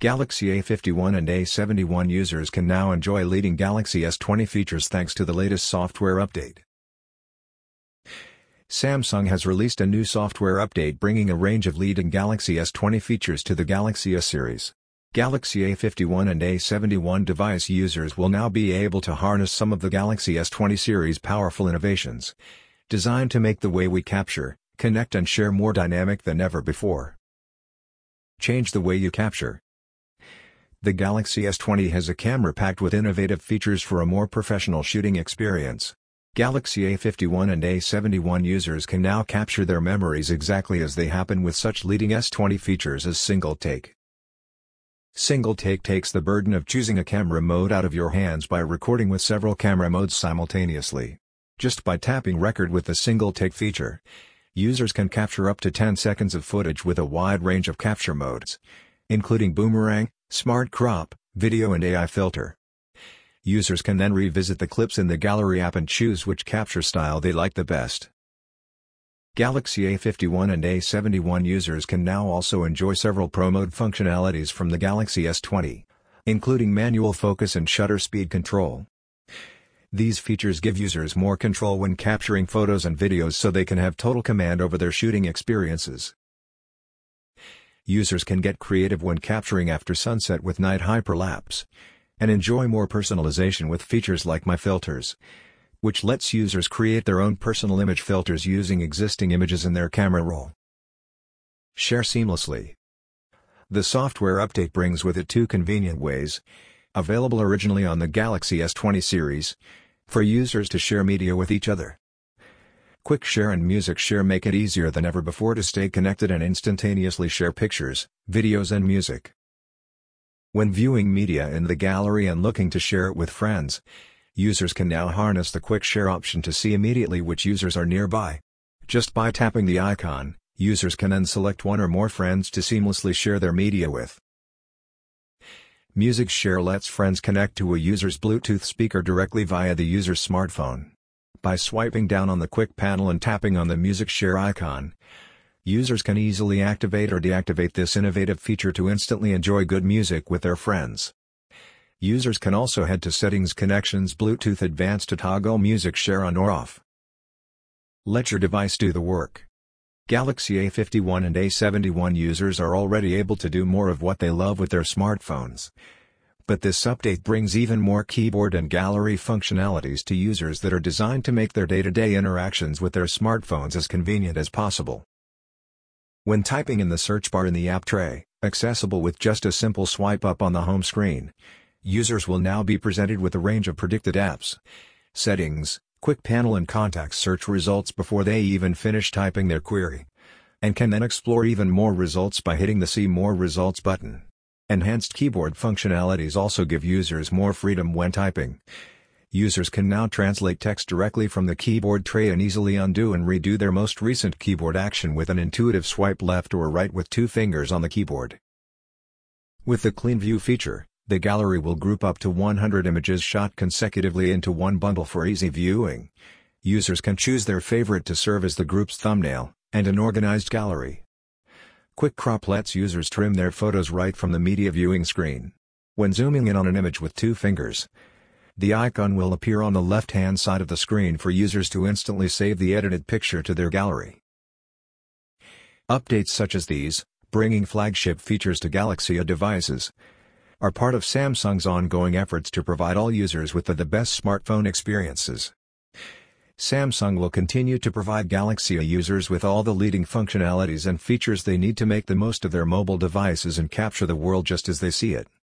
Galaxy A51 and A71 users can now enjoy leading Galaxy S20 features thanks to the latest software update. Samsung has released a new software update bringing a range of leading Galaxy S20 features to the Galaxy S series. Galaxy A51 and A71 device users will now be able to harness some of the Galaxy S20 series' powerful innovations, designed to make the way we capture, connect and share more dynamic than ever before. Change the way you capture. The Galaxy S20 has a camera packed with innovative features for a more professional shooting experience. Galaxy A51 and A71 users can now capture their memories exactly as they happen with such leading S20 features as Single Take. Single Take takes the burden of choosing a camera mode out of your hands by recording with several camera modes simultaneously. Just by tapping record with the Single Take feature, users can capture up to 10 seconds of footage with a wide range of capture modes, including Boomerang, Smart Crop, Video and AI Filter. Users can then revisit the clips in the Gallery app and choose which capture style they like the best. Galaxy A51 and A71 users can now also enjoy several Pro Mode functionalities from the Galaxy S20, including manual focus and shutter speed control. These features give users more control when capturing photos and videos so they can have total command over their shooting experiences. Users can get creative when capturing after sunset with night hyperlapse, and enjoy more personalization with features like My Filters, which lets users create their own personal image filters using existing images in their camera roll. Share seamlessly. The software update brings with it two convenient ways, available originally on the Galaxy S20 series, for users to share media with each other. Quick Share and Music Share make it easier than ever before to stay connected and instantaneously share pictures, videos and music. When viewing media in the gallery and looking to share it with friends, users can now harness the Quick Share option to see immediately which users are nearby. Just by tapping the icon, users can then select one or more friends to seamlessly share their media with. Music Share lets friends connect to a user's Bluetooth speaker directly via the user's smartphone. By swiping down on the quick panel and tapping on the Music Share icon, users can easily activate or deactivate this innovative feature to instantly enjoy good music with their friends. Users can also head to Settings Connections Bluetooth Advanced to toggle Music Share on or off. Let your device do the work. Galaxy A51 and A71 users are already able to do more of what they love with their smartphones. But this update brings even more keyboard and gallery functionalities to users that are designed to make their day-to-day interactions with their smartphones as convenient as possible. When typing in the search bar in the app tray, accessible with just a simple swipe up on the home screen, users will now be presented with a range of predicted apps, settings, quick panel and contacts search results before they even finish typing their query, and can then explore even more results by hitting the See More Results button. Enhanced keyboard functionalities also give users more freedom when typing. Users can now translate text directly from the keyboard tray and easily undo and redo their most recent keyboard action with an intuitive swipe left or right with 2 fingers on the keyboard. With the Clean View feature, the gallery will group up to 100 images shot consecutively into one bundle for easy viewing. Users can choose their favorite to serve as the group's thumbnail, and an organized gallery. Quick Crop lets users trim their photos right from the media viewing screen. When zooming in on an image with 2 fingers, the icon will appear on the left-hand side of the screen for users to instantly save the edited picture to their gallery. Updates such as these, bringing flagship features to Galaxy A devices, are part of Samsung's ongoing efforts to provide all users with the best smartphone experiences. Samsung will continue to provide Galaxy A users with all the leading functionalities and features they need to make the most of their mobile devices and capture the world just as they see it.